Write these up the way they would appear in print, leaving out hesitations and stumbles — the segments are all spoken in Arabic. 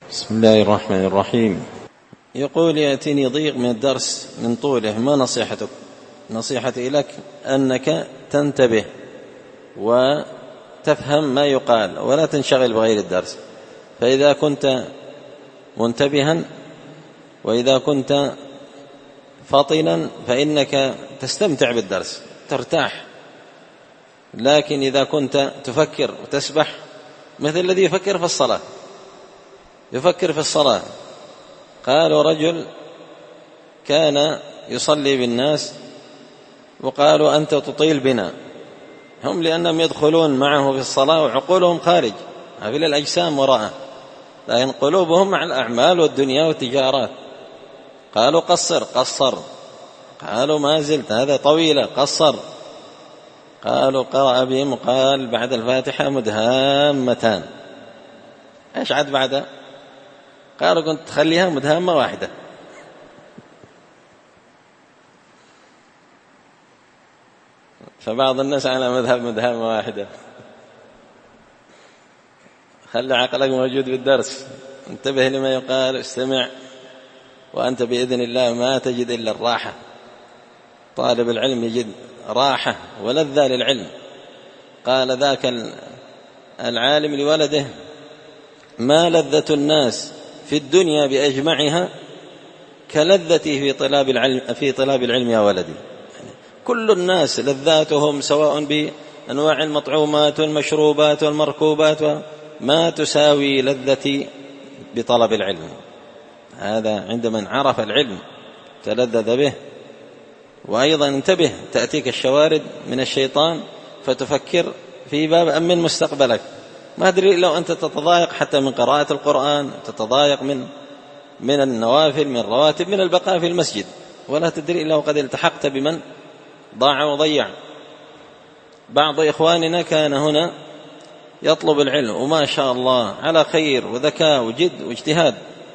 بسم الله الرحمن الرحيم. يقول: يأتيني ضيق من الدرس من طوله، ما نصيحتك؟ نصيحتي لك أنك تنتبه وتفهم ما يقال ولا تنشغل بغير الدرس، فإذا كنت منتبها وإذا كنت فطنا فإنك تستمتع بالدرس ترتاح، لكن إذا كنت تفكر وتسبح مثل الذي يفكر في الصلاة، يفكر في الصلاة. قالوا رجل كان يصلي بالناس وقالوا: أنت تطيل بنا. هم لأنهم يدخلون معه في الصلاة وعقولهم خارج هذه الأجسام وراءه، لكن قلوبهم مع الأعمال والدنيا والتجارات. قالوا: قصر. قصر. قالوا: ما زلت هذا طويلة. قصر. قالوا: قرأ بهم وقال بعد الفاتحة: مدهامتان. ايش عاد بعدها؟ قالوا: كنت تخليها مدهامة واحدة. فبعض الناس على مذهب مدهامة واحدة. خلي عقلك موجود بالدرس، انتبه لما يقال، استمع، وأنت بإذن الله ما تجد إلا الراحة. طالب العلم يجد راحة ولذة للعلم. قال ذاك العالم لولده: ما لذة الناس في الدنيا بأجمعها كلذتي في طلاب العلم يا ولدي. يعني كل الناس لذاتهم سواء بأنواع المطعومات والمشروبات والمركوبات ما تساوي لذتي بطلب العلم. هذا عند من عرف العلم تلذذ به. وأيضا انتبه، تأتيك الشوارد من الشيطان فتفكر في باب أمن مستقبلك. ما أدري لو أنت تتضايق حتى من قراءة القرآن، تتضايق من النوافل، من الرواتب، من البقاء في المسجد، ولا تدري لو قد التحقت بمن ضاع وضيع. بعض إخواننا كان هنا يطلب العلم وما شاء الله على خير وذكاء وجد واجتهاد،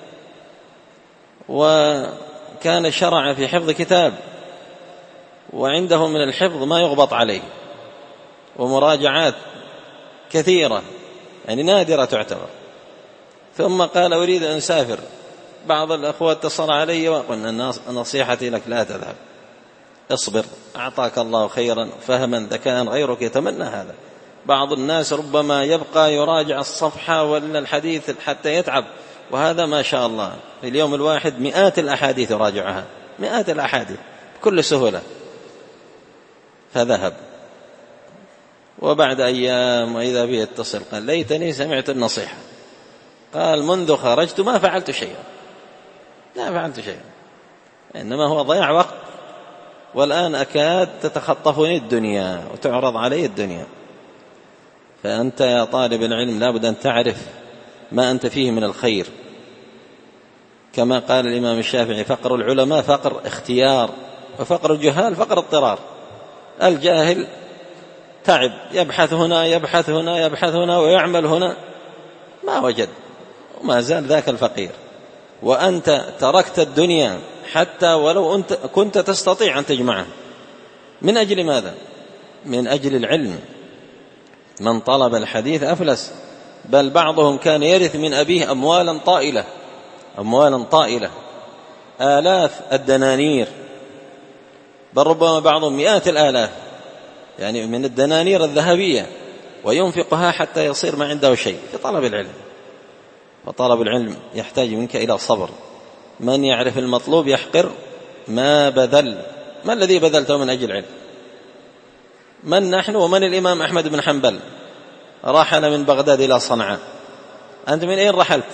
وكان شرع في حفظ كتاب، وعنده من الحفظ ما يغبط عليه، ومراجعات كثيرة يعني نادرة تعتبر. ثم قال: أريد أن أسافر. بعض الأخوات اتصل علي وقلنا: نصيحتي لك لا تذهب، اصبر، أعطاك الله خيرا فهما ذكاء غيرك يتمنى هذا. بعض الناس ربما يبقى يراجع الصفحة ولا الحديث حتى يتعب، وهذا ما شاء الله في اليوم الواحد مئات الأحاديث يراجعها، مئات الأحاديث بكل سهولة. فذهب، وبعد أيام وإذا به يتصل قال: ليتني سمعت النصيحة. قال: منذ خرجت ما فعلت شيئا، لا فعلت شيئا، إنما هو ضياع وقت، والآن أكاد تتخطفني الدنيا وتعرض علي الدنيا. فأنت يا طالب العلم لابد أن تعرف ما أنت فيه من الخير. كما قال الإمام الشافعي: فقر العلماء فقر اختيار، وفقر الجهال فقر اضطرار. الجاهل تعب، يبحث هنا يبحث هنا يبحث هنا ويعمل هنا ما وجد، وما زال ذاك الفقير. وأنت تركت الدنيا حتى ولو أنت كنت تستطيع أن تجمعها. من أجل ماذا؟ من أجل العلم. من طلب الحديث أفلس، بل بعضهم كان يرث من أبيه أموالا طائلة، أموالا طائلة، آلاف الدنانير، بل ربما بعضهم مئات الآلاف يعني من الدنانير الذهبية، وينفقها حتى يصير ما عنده شيء في طلب العلم. فطلب العلم يحتاج منك إلى صبر. من يعرف المطلوب يحقر ما بذل. ما الذي بذلته من أجل العلم؟ من نحن ومن الإمام أحمد بن حنبل؟ رحل من بغداد إلى صنعاء، أنت من أين رحلت؟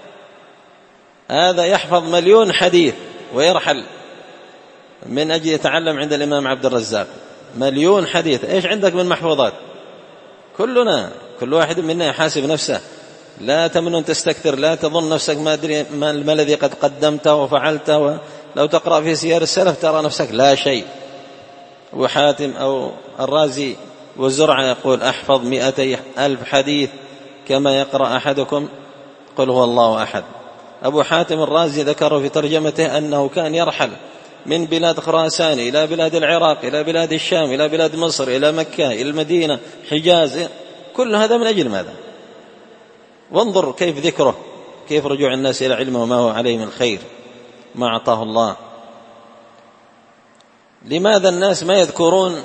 هذا يحفظ 1,000,000 حديث ويرحل من أجل يتعلم عند الإمام عبد الرزاق 1,000,000 حديث. إيش عندك من محفوظات؟ كلنا، كل واحد منا يحاسب نفسه. لا تمنن تستكثر، لا تظن نفسك ما أدري ما الذي قد قدمته وفعلته. لو تقرأ في سير السلف ترى نفسك لا شيء. وحاتم أو الرازي وزرعة يقول: أحفظ 200,000 حديث كما يقرأ أحدكم قل هو الله أحد. أبو حاتم الرازي ذكر في ترجمته أنه كان يرحل من بلاد خراسان إلى بلاد العراق إلى بلاد الشام إلى بلاد مصر إلى مكة إلى المدينة حجاز، كل هذا من أجل ماذا؟ وانظر كيف ذكره، كيف رجوع الناس إلى علمه وما هو عليه من الخير ما أعطاه الله. لماذا الناس ما يذكرون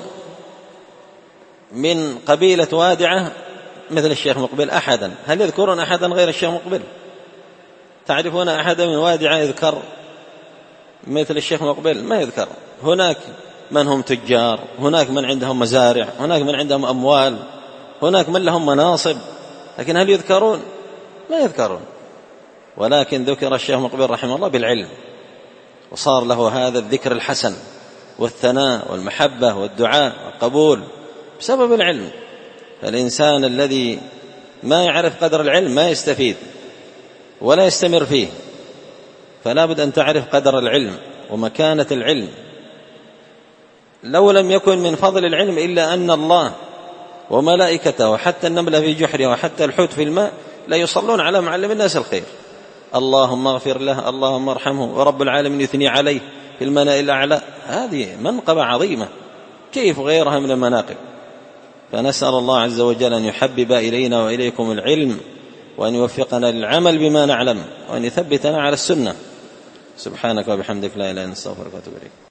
من قبيلة وادعة مثل الشيخ مقبل أحدا؟ هل يذكرون أحدا غير الشيخ مقبل؟ تعرفون أحدا من وادعة يذكر مثل الشيخ مقبل؟ ما يذكر. هناك من هم تجار، هناك من عندهم مزارع، هناك من عندهم أموال، هناك من لهم مناصب، لكن هل يذكرون؟ ما يذكرون. ولكن ذكر الشيخ مقبل رحمه الله بالعلم، وصار له هذا الذكر الحسن والثناء والمحبة والدعاء والقبول بسبب العلم. فالإنسان الذي ما يعرف قدر العلم ما يستفيد ولا يستمر فيه، فلا بد أن تعرف قدر العلم ومكانة العلم. لو لم يكن من فضل العلم إلا أن الله وملائكته وحتى النملة في جحرها وحتى الحوت في الماء لا يصلون على معلم الناس الخير، اللهم اغفر له، اللهم ارحمه، ورب العالمين يثني عليه في الملأ الأعلى. هذه منقبة عظيمة، كيف غيرها من المناقب؟ فنسأل الله عز وجل أن يحبب إلينا وإليكم العلم، وأن يوفقنا للعمل بما نعلم، وأن يثبتنا على السنة. سبحانك وبحمدك لا إله إلا أنت، استغفرك وأتوب إليك.